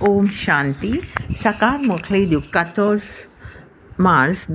Om Shanti, Sakar Mokhlé du 14 mars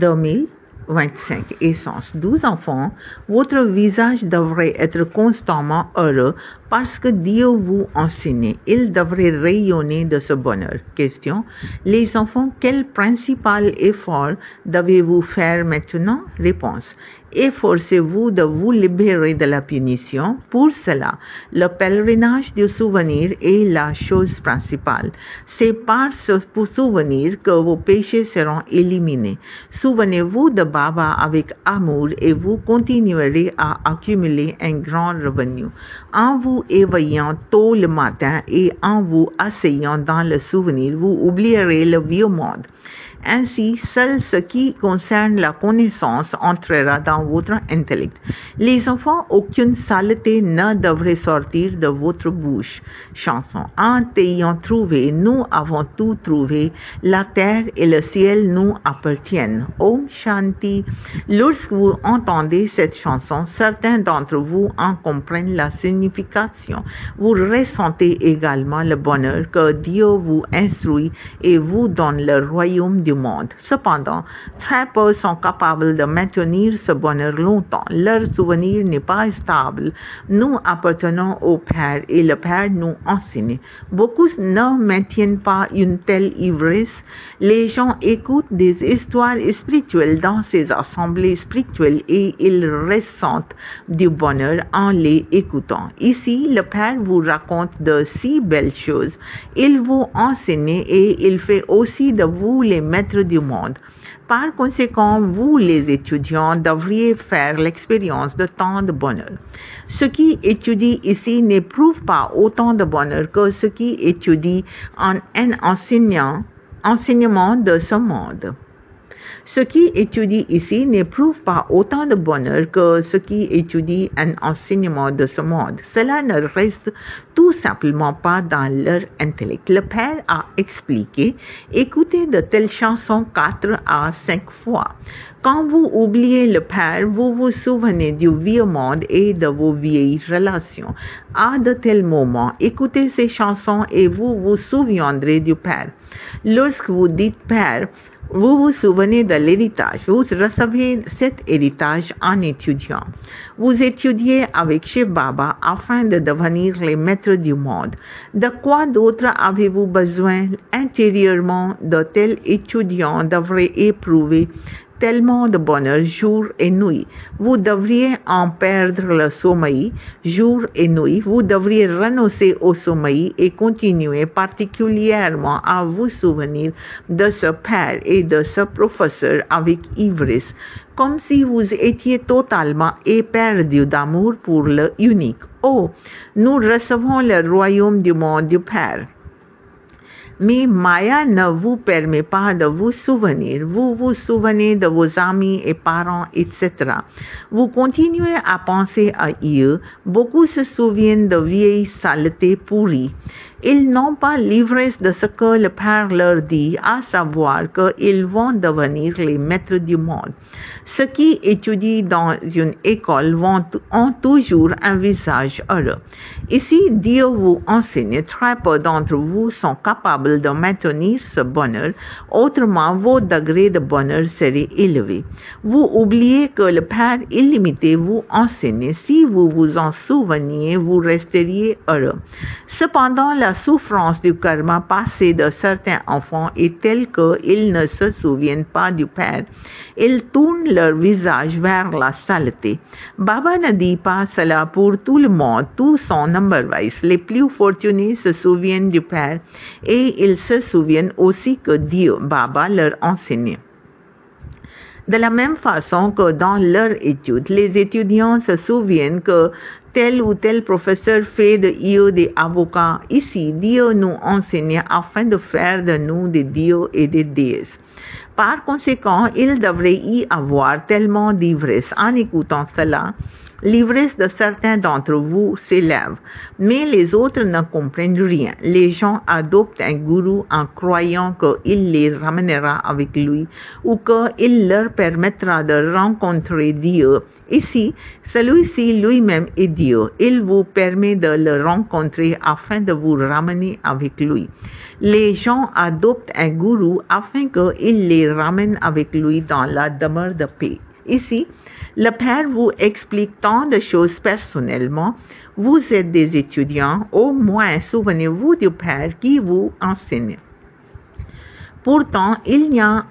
2025. Essence. 12 enfants, votre visage devrait être constamment heureux parce que Dieu vous enseigne. Il devrait rayonner de ce bonheur. Question. Les enfants, quel principal effort devez-vous faire maintenant? Réponse. Efforcez-vous de vous libérer de la punition. Pour cela, le pèlerinage du souvenir est la chose principale. C'est par ce souvenir que vos péchés seront éliminés. Souvenez-vous de Baba avec amour et vous continuerez à accumuler un grand revenu. En vous éveillant tôt le matin et en vous asseyant dans le souvenir, vous oublierez le vieux monde. Ainsi, seul ce qui concerne la connaissance entrera dans votre intellect. Les enfants, aucune saleté ne devrait sortir de votre bouche. Chanson. En t'ayant trouvé, nous avons tout trouvé. La terre et le ciel nous appartiennent. Om Shanti. Lorsque vous entendez cette chanson, certains d'entre vous en comprennent la signification. Vous ressentez également le bonheur que Dieu vous instruit et vous donne le royaume du monde. Cependant, très peu sont capables de maintenir ce bonheur longtemps. Leur souvenir n'est pas stable. Nous appartenons au Père et le Père nous enseigne. Beaucoup ne maintiennent pas une telle ivresse. Les gens écoutent des histoires spirituelles dans ces assemblées spirituelles et ils ressentent du bonheur en les écoutant. Ici, le Père vous raconte de si belles choses. Il vous enseigne et il fait aussi de vous les maîtres du monde. Par conséquent, vous les étudiants devriez faire l'expérience de tant de bonheur. Ceux qui étudient ici n'éprouvent pas autant de bonheur que ceux qui étudient en un enseignement de ce monde. Ceux qui étudient ici n'éprouvent pas autant de bonheur que ceux qui étudient un enseignement de ce monde. Cela ne reste tout simplement pas dans leur intellect. Le Père a expliqué, écoutez de telles chansons 4 à 5 fois. Quand vous oubliez le Père, vous vous souvenez du vieux monde et de vos vieilles relations. À de tels moments, écoutez ces chansons et vous vous souviendrez du Père. Lorsque vous dites Père, vous vous souvenez de l'héritage. Vous recevez cet héritage en étudiant. Vous étudiez avec Shiv Baba afin de devenir les maîtres du monde. De quoi d'autre avez-vous besoin intérieurement? De tels étudiants devraient éprouver tellement de bonheur jour et nuit. Vous devriez en perdre le sommeil jour et nuit. Vous devriez renoncer au sommeil et continuer particulièrement à vous souvenir de ce Père et de ce professeur avec ivresse, comme si vous étiez totalement éperdu d'amour pour le unique. Oh, nous recevons le royaume du monde du Père. Mais Maya ne vous permet pas de vous souvenir. Vous vous souvenez de vos amis et parents, etc. Vous continuez à penser à eux. Beaucoup se souviennent de vieilles saletés pourries. Ils n'ont pas l'ivresse de ce que le Père leur dit, à savoir qu'ils vont devenir les maîtres du monde. Ceux qui étudient dans une école ont toujours un visage heureux. Ici, Dieu vous enseigne. Très peu d'entre vous sont capables de maintenir ce bonheur, autrement vos degrés de bonheur seraient élevés. Vous oubliez que le Père illimité vous enseigne. Si vous vous en souveniez, vous resteriez heureux. Cependant, la souffrance du karma passé de certains enfants est telle qu'ils ne se souviennent pas du Père. Ils tournent leur visage vers la saleté. Baba ne dit pas cela pour tout le monde. Tous sont number-wise. Les plus fortunés se souviennent du Père et ils se souviennent aussi que Dieu, Baba, leur enseigne. De la même façon que dans leur étude, les étudiants se souviennent que tel ou tel professeur fait de eux des avocats. Ici, Dieu nous enseigne afin de faire de nous des dieux et des déesses. Par conséquent, il devrait y avoir tellement d'ivresse en écoutant cela L'ivresse de certains d'entre vous s'élève, mais les autres ne comprennent rien. Les gens adoptent un gourou en croyant qu'il les ramènera avec lui ou qu'il leur permettra de rencontrer Dieu. Ici, celui-ci lui-même est Dieu. Il vous permet de le rencontrer afin de vous ramener avec lui. Les gens adoptent un gourou afin qu'il les ramène avec lui dans la demeure de paix. Ici, le Père vous explique tant de choses personnellement. Vous êtes des étudiants, au moins souvenez-vous du Père qui vous enseigne. Pourtant, il n'y a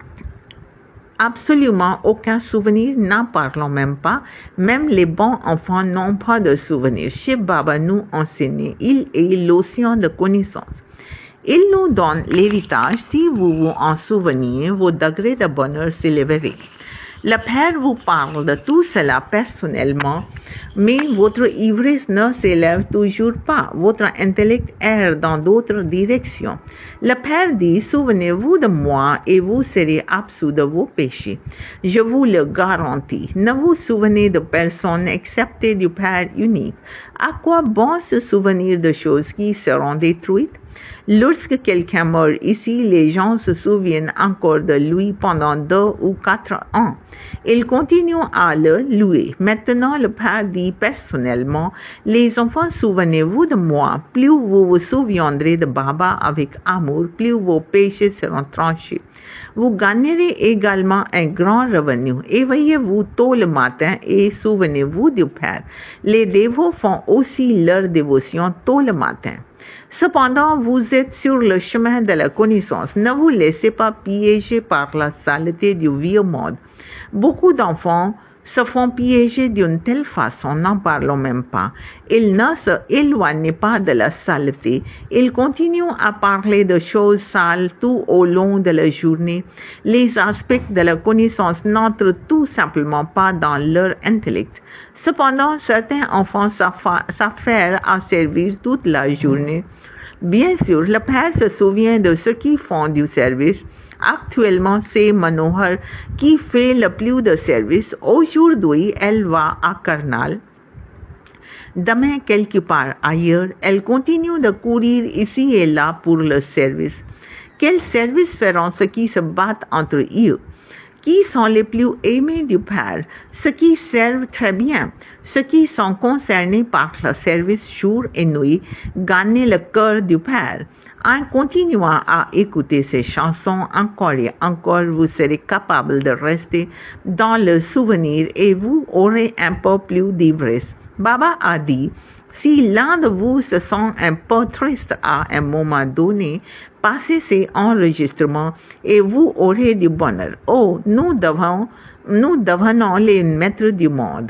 absolument aucun souvenir, n'en parlons même pas. Même les bons enfants n'ont pas de souvenir. Chez Baba nous enseigne, il est l'océan de connaissances. Il nous donne l'héritage. Si vous vous en souvenez, vos degrés de bonheur s'élèveraient. Le Père vous parle de tout cela personnellement, mais votre ivresse ne s'élève toujours pas. Votre intellect erre dans d'autres directions. Le Père dit, souvenez-vous de moi et vous serez absous de vos péchés. Je vous le garantis. Ne vous souvenez de personne excepté du Père unique. À quoi bon se souvenir de choses qui seront détruites? Lorsque quelqu'un meurt ici, les gens se souviennent encore de lui pendant 2 ou 4 ans. Ils continuent à le louer. Maintenant, le Père dit personnellement, les enfants, souvenez-vous de moi. Plus vous vous souviendrez de Baba avec amour, plus vos péchés seront tranchés. Vous gagnerez également un grand revenu. Éveillez-vous tôt le matin et souvenez-vous du Père. Les dévots font aussi leur dévotion tôt le matin. Cependant, vous êtes sur le chemin de la connaissance. Ne vous laissez pas piéger par la saleté du vieux monde. Beaucoup d'enfants se font piéger d'une telle façon, n'en parlons même pas. Ils ne se éloignent pas de la saleté. Ils continuent à parler de choses sales tout au long de la journée. Les aspects de la connaissance n'entrent tout simplement pas dans leur intellect. Cependant, certains enfants s'affairent à servir toute la journée. Bien sûr, le Père se souvient de ceux qui font du service. Actuellement, c'est Manohar qui fait le plus de service. Aujourd'hui, elle va à Karnal. Demain, quelque part ailleurs, elle continue de courir ici et là pour le service. Quel service feront ceux qui se battent entre eux? Qui sont les plus aimés du Père? Ceux qui servent très bien. Ceux qui sont concernés par le service jour et nuit gagnent le cœur du Père. En continuant à écouter ces chansons encore et encore, vous serez capable de rester dans le souvenir et vous aurez un peu plus d'ivresse. Baba a dit, si l'un de vous se sent un peu triste à un moment donné, passez ces enregistrements et vous aurez du bonheur. Oh, nous devenons les maîtres du monde.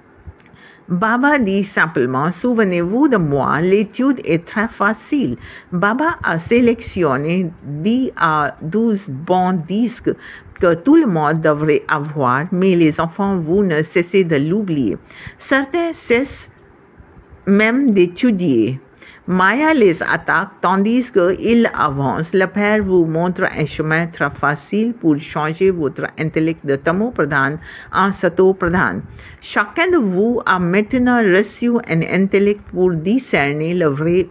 Baba dit simplement, souvenez-vous de moi, l'étude est très facile. Baba a sélectionné 10 à 12 bons disques que tout le monde devrait avoir, mais les enfants, vous ne cessez de l'oublier. Certains cessent même d'étudier. Maya les attaque tandis qu'ils avancent. Le Père vous montre un chemin très facile pour changer votre intellect de Tamo Pradhan en Sato Pradhan. Chacun de vous a maintenant reçu un intellect pour discerner le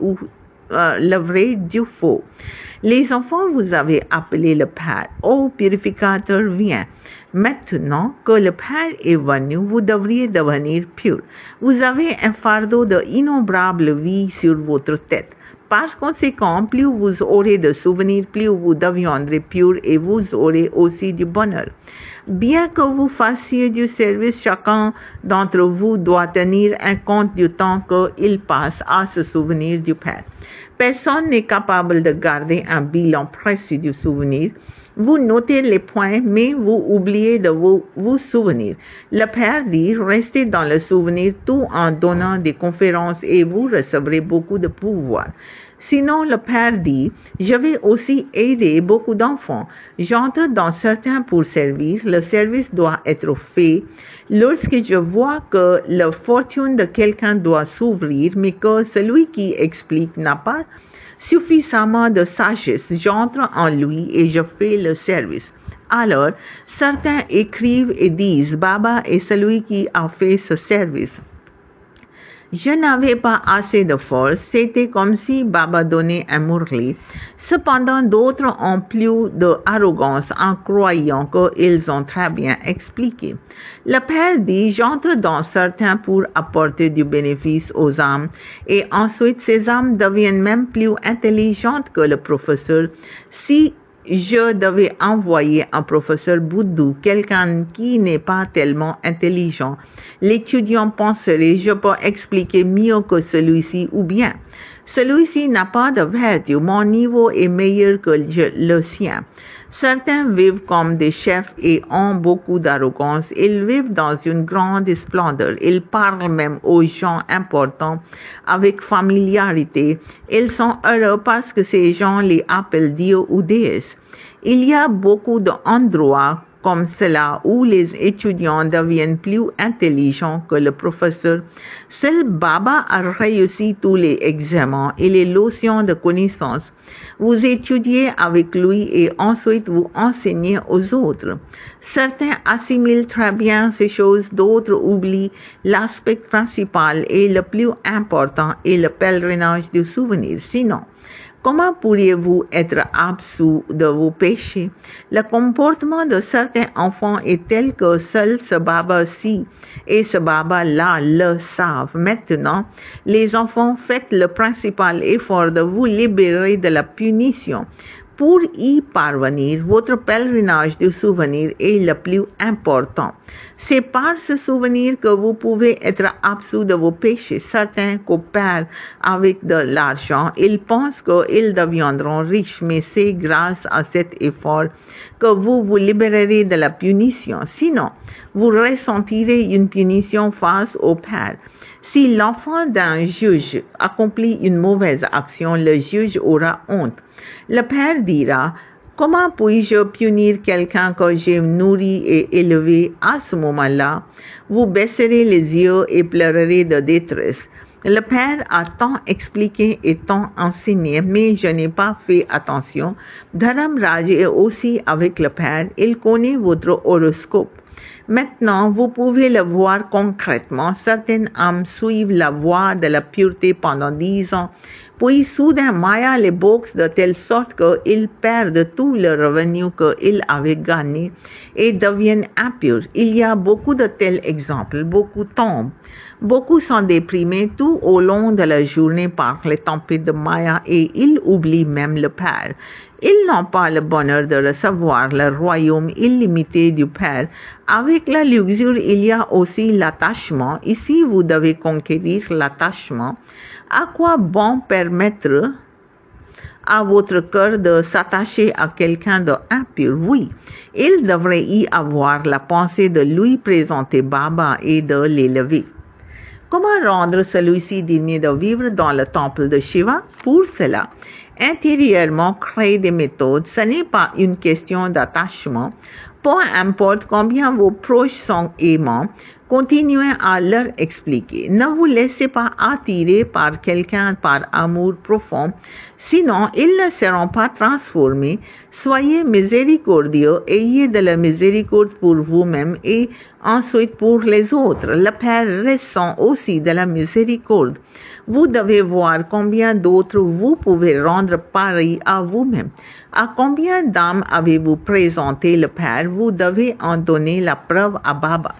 vrai du faux. Les enfants, vous avez appelé le Père. Ô purificateur, viens. Maintenant que le Père est venu, vous devriez devenir pur. Vous avez un fardeau de innombrables vies sur votre tête. Par conséquent, plus vous aurez de souvenirs, plus vous deviendrez pur et vous aurez aussi du bonheur. Bien que vous fassiez du service, chacun d'entre vous doit tenir un compte du temps qu'il passe à se souvenir du Père. Personne n'est capable de garder un bilan précis du souvenir. Vous notez les points, mais vous oubliez de vous souvenir. Le Père dit, restez dans le souvenir tout en donnant des conférences et vous recevrez beaucoup de pouvoir. Sinon, le Père dit, je vais aussi aider beaucoup d'enfants. J'entre dans certains pour servir. Le service doit être fait. Lorsque je vois que la fortune de quelqu'un doit s'ouvrir, mais que celui qui explique n'a pas suffisamment de sagesse, j'entre en lui et je fais le service. Alors, certains écrivent et disent, Baba est celui qui a fait ce service. Je n'avais pas assez de force, c'était comme si Baba donnait un mourli. Cependant, d'autres ont plus d'arrogance en croyant qu'ils ont très bien expliqué. Le Père dit, j'entre dans certains pour apporter du bénéfice aux âmes, et ensuite ces âmes deviennent même plus intelligentes que le professeur. Si je devais envoyer un professeur Bouddhou, quelqu'un qui n'est pas tellement intelligent, l'étudiant penserait, je peux expliquer mieux que celui-ci, ou bien, celui-ci n'a pas de vertu, mon niveau est meilleur que le sien. Certains vivent comme des chefs et ont beaucoup d'arrogance. Ils vivent dans une grande splendeur. Ils parlent même aux gens importants avec familiarité. Ils sont heureux parce que ces gens les appellent Dieu ou déesse. Il y a beaucoup d'endroits comme cela où les étudiants deviennent plus intelligents que le professeur. Seul Baba a réussi tous les examens et les leçons de connaissance. Vous étudiez avec lui et ensuite vous enseignez aux autres. Certains assimilent très bien ces choses, d'autres oublient l'aspect principal et le plus important est le pèlerinage du souvenir. Sinon, comment pourriez-vous être absous de vos péchés? Le comportement de certains enfants est tel que seul ce Baba-ci et ce Baba-là le savent. Maintenant, les enfants, faites le principal effort de vous libérer de la punition. Pour y parvenir, votre pèlerinage du souvenir est le plus important. C'est par ce souvenir que vous pouvez être absous de vos péchés. Certains coopèrent avec de l'argent. Ils pensent qu'ils deviendront riches, mais c'est grâce à cet effort que vous vous libérerez de la punition. Sinon, vous ressentirez une punition face au Père. Si l'enfant d'un juge accomplit une mauvaise action, le juge aura honte. Le Père dira, comment puis-je punir quelqu'un que j'ai nourri et élevé? À ce moment-là, vous baisserez les yeux et pleurerez de détresse. Le Père a tant expliqué et tant enseigné, mais je n'ai pas fait attention. Dharam Raj est aussi avec le Père. Il connaît votre horoscope. Maintenant, vous pouvez le voir concrètement. Certaines âmes suivent la voie de la pureté pendant 10 ans. Puis soudain, Maya les boxe de telle sorte qu'ils perdent tout le revenu qu'ils avaient gagné et deviennent impurs. Il y a beaucoup de tels exemples. Beaucoup tombent. Beaucoup sont déprimés tout au long de la journée par les tempêtes de Maya et ils oublient même le Père. Ils n'ont pas le bonheur de recevoir le royaume illimité du Père. Avec la luxure, il y a aussi l'attachement. Ici, vous devez conquérir l'attachement. À quoi bon permettre à votre cœur de s'attacher à quelqu'un d'impur? Oui, il devrait y avoir la pensée de lui présenter Baba et de l'élever. Comment rendre celui-ci digne de vivre dans le temple de Shiva? Pour cela, intérieurement, créer des méthodes. Ce n'est pas une question d'attachement. Peu importe combien vos proches sont aimants, continuez à leur expliquer. Ne vous laissez pas attirer par quelqu'un par amour profond, sinon ils ne seront pas transformés. Soyez miséricordieux, ayez de la miséricorde pour vous-même et ensuite pour les autres. Le Père ressent aussi de la miséricorde. Vous devez voir combien d'autres vous pouvez rendre pareil à vous-même. À combien d'âmes avez-vous présenté le Père? Vous devez en donner la preuve à Baba.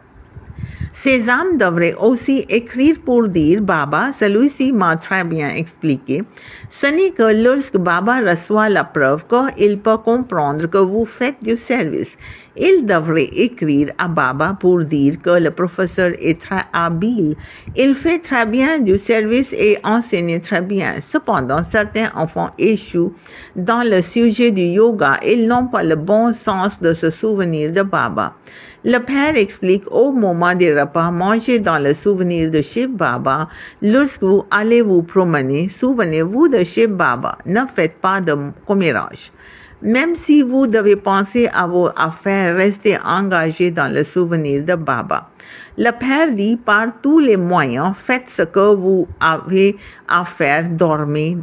Ces âmes devraient aussi écrire pour dire, Baba, celui-ci m'a très bien expliqué. Ce n'est que lorsque Baba reçoit la preuve qu'il peut comprendre que vous faites du service. Il devrait écrire à Baba pour dire que le professeur est très habile. Il fait très bien du service et enseigne très bien. Cependant, certains enfants échouent dans le sujet du yoga. Ils n'ont pas le bon sens de se souvenir de Baba. Le Père explique au moment des repas, mangez dans le souvenir de Shiv Baba. Lorsque vous allez vous promener, souvenez-vous de Shiv Baba. Ne faites pas de commérage. Même si vous devez penser à vos affaires, restez engagé dans le souvenir de Baba. Le Père dit, par tous les moyens, faites ce que vous avez à faire, dormez,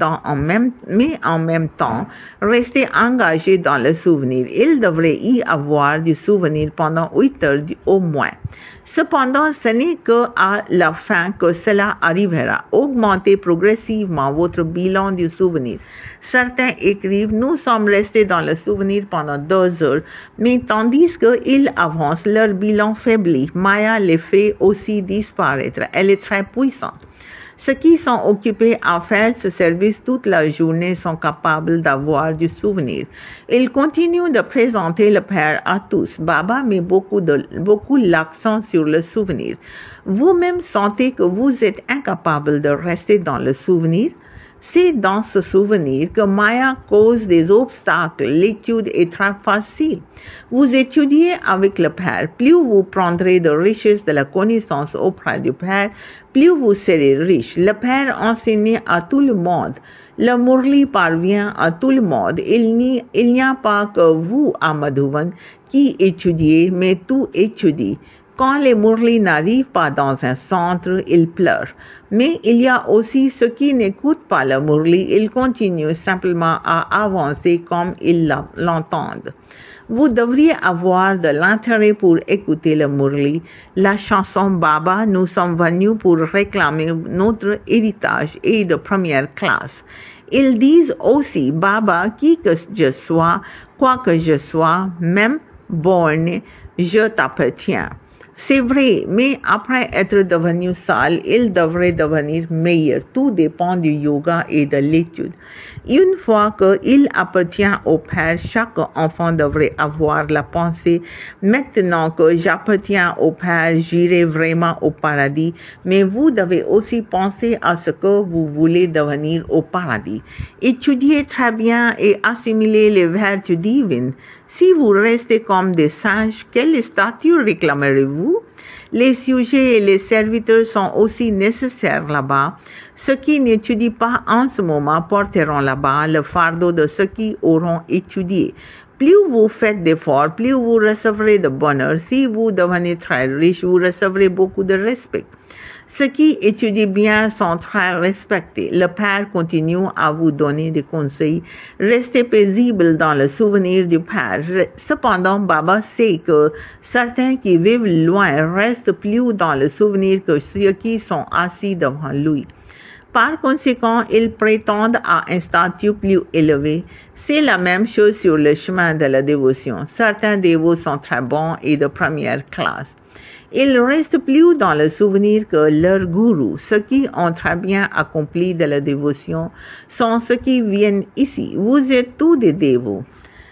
mais en même temps, restez engagé dans le souvenir. Il devrait y avoir du souvenir pendant 8 heures au moins. Cependant, ce n'est qu'à la fin que cela arrivera. Augmentez progressivement votre bilan du souvenir. Certains écrivent, nous sommes restés dans le souvenir pendant 2 heures, mais tandis qu'ils avancent, leur bilan faiblit. Maya les fait aussi disparaître. Elle est très puissante. Ceux qui sont occupés à faire ce service toute la journée sont capables d'avoir du souvenir. Il continue de présenter le Père à tous. Baba met beaucoup l'accent sur le souvenir. Vous-même sentez que vous êtes incapable de rester dans le souvenir. C'est dans ce souvenir que Maya cause des obstacles. L'étude est très facile. Vous étudiez avec le Père. Plus vous prendrez de richesse de la connaissance auprès du Père, plus vous serez riche. Le Père enseigne à tout le monde. Le Murli parvient à tout le monde. Il n'y a pas que vous à Madhuvan qui étudiez, mais tout étudie. Quand les Murli n'arrivent pas dans un centre, ils pleurent. Mais il y a aussi ceux qui n'écoutent pas le Murli, ils continuent simplement à avancer comme ils l'entendent. Vous devriez avoir de l'intérêt pour écouter le Murli. La chanson Baba, nous sommes venus pour réclamer notre héritage est de première classe. Ils disent aussi, Baba, qui que je sois, quoi que je sois, même borné, je t'appartiens. C'est vrai, mais après être devenu sale, il devrait devenir meilleur. Tout dépend du yoga et de l'étude. Une fois qu'il appartient au Père, chaque enfant devrait avoir la pensée, maintenant que j'appartiens au Père, j'irai vraiment au paradis, mais vous devez aussi penser à ce que vous voulez devenir au paradis. Étudiez très bien et assimilez les vertus divines. Si vous restez comme des singes, quelle statut réclamerez-vous? Les sujets et les serviteurs sont aussi nécessaires là-bas. Ceux qui n'étudient pas en ce moment porteront là-bas le fardeau de ceux qui auront étudié. Plus vous faites d'efforts, plus vous recevrez de bonheur. Si vous devenez très riche, vous recevrez beaucoup de respect. Ceux qui étudient bien sont très respectés. Le Père continue à vous donner des conseils. Restez paisible dans le souvenir du Père. Cependant, Baba sait que certains qui vivent loin restent plus dans le souvenir que ceux qui sont assis devant lui. Par conséquent, ils prétendent à un statut plus élevé. C'est la même chose sur le chemin de la dévotion. Certains dévots sont très bons et de première classe. Ils restent plus dans le souvenir que leur gourou. Ceux qui ont très bien accompli de la dévotion sont ceux qui viennent ici. Vous êtes tous des dévots.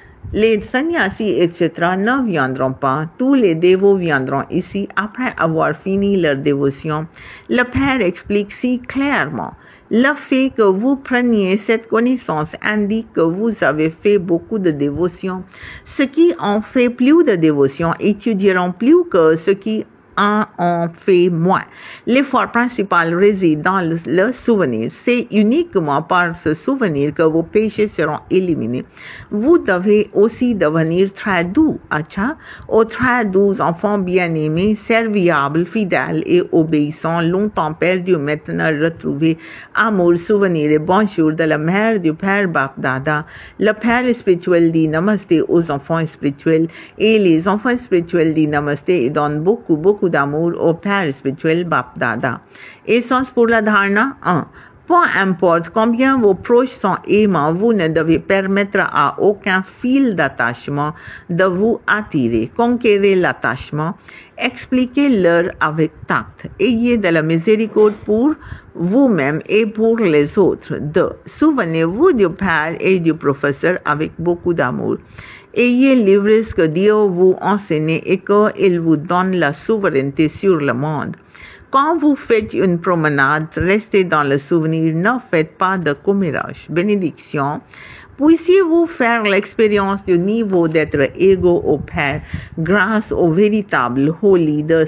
Les sannyasis, etc. ne viendront pas. Tous les dévots viendront ici après avoir fini leur dévotion. Le Père explique si clairement. Le fait que vous preniez cette connaissance indique que vous avez fait beaucoup de dévotion. Ceux qui ont fait plus de dévotion étudieront plus que ceux qui en ont fait moins. L'effort principal réside dans le souvenir. C'est uniquement par ce souvenir que vos péchés seront éliminés. Vous devez aussi devenir très doux, acha, aux très doux enfants bien-aimés, serviables, fidèles et obéissants, longtemps perdus, maintenant retrouvés, amour, souvenir et bonjour de la mère du Père Bapdada. Le Père spirituel dit namasté aux enfants spirituels et les enfants spirituels disent namasté et donnent beaucoup d'amour au Père spirituel Bapdada. Essence pour la dharana 1. Peu importe combien vos proches sont aimants, vous ne devez permettre à aucun fil d'attachement de vous attirer. Conquérez l'attachement. Expliquez-leur avec tact. Ayez de la miséricorde pour vous-même et pour les autres. 2. Souvenez-vous du Père et du professeur avec beaucoup d'amour. Ayez l'ivresse que Dieu vous enseigne et qu'il vous donne la souveraineté sur le monde. Quand vous faites une promenade, restez dans le souvenir, ne faites pas de commérage. Bénédiction. Puissiez-vous faire l'expérience du niveau d'être égaux au Père grâce au véritable holy de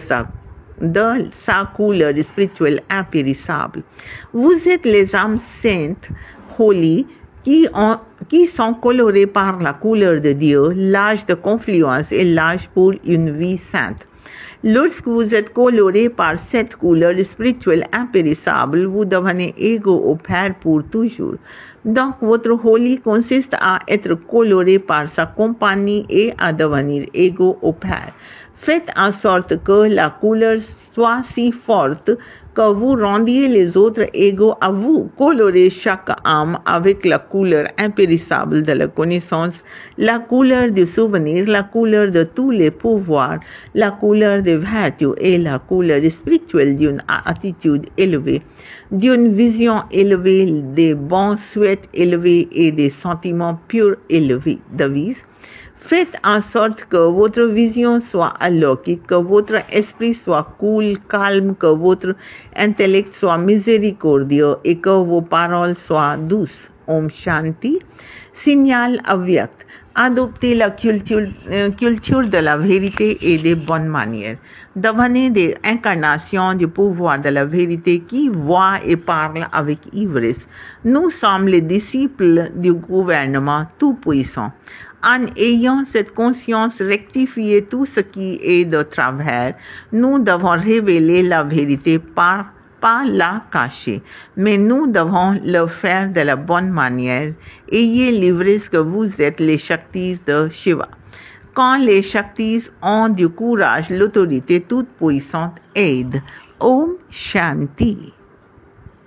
sa couleur spirituelle impérissable. Vous êtes les âmes saintes, holy, qui sont colorées par la couleur de Dieu, l'âge de confluence et l'âge pour une vie sainte. Lorsque vous êtes coloré par cette couleur spirituelle impérissable, vous devenez égaux au Père pour toujours. Donc, votre holy consiste à être coloré par sa compagnie et à devenir égaux au Père. Faites en sorte que la couleur soit si forte que vous rendiez les autres égaux à vous. Colorez chaque âme avec la couleur impérissable de la connaissance, la couleur du souvenir, la couleur de tous les pouvoirs, la couleur des vertus et la couleur spirituelle d'une attitude élevée, d'une vision élevée, des bons souhaits élevés et des sentiments purs élevés. Devise: faites en sorte que votre vision soit alokik, que votre esprit soit cool, calme, que votre intellect soit miséricordieux et que vos paroles soient douces. Om Shanti. Signal avyakt. Adoptez la culture de la vérité et des bonnes manières. Devenez des incarnations du pouvoir de la vérité qui voient et parlent avec ivresse. Nous sommes les disciples du gouvernement tout-puissant. En ayant cette conscience rectifier tout ce qui est de travers, nous devons révéler la vérité pas la cacher, mais nous devons le faire de la bonne manière. Ayez l'ivresse que vous êtes les Shaktis de Shiva. Quand les Shaktis ont du courage, l'autorité toute puissante aide. Om Shanti.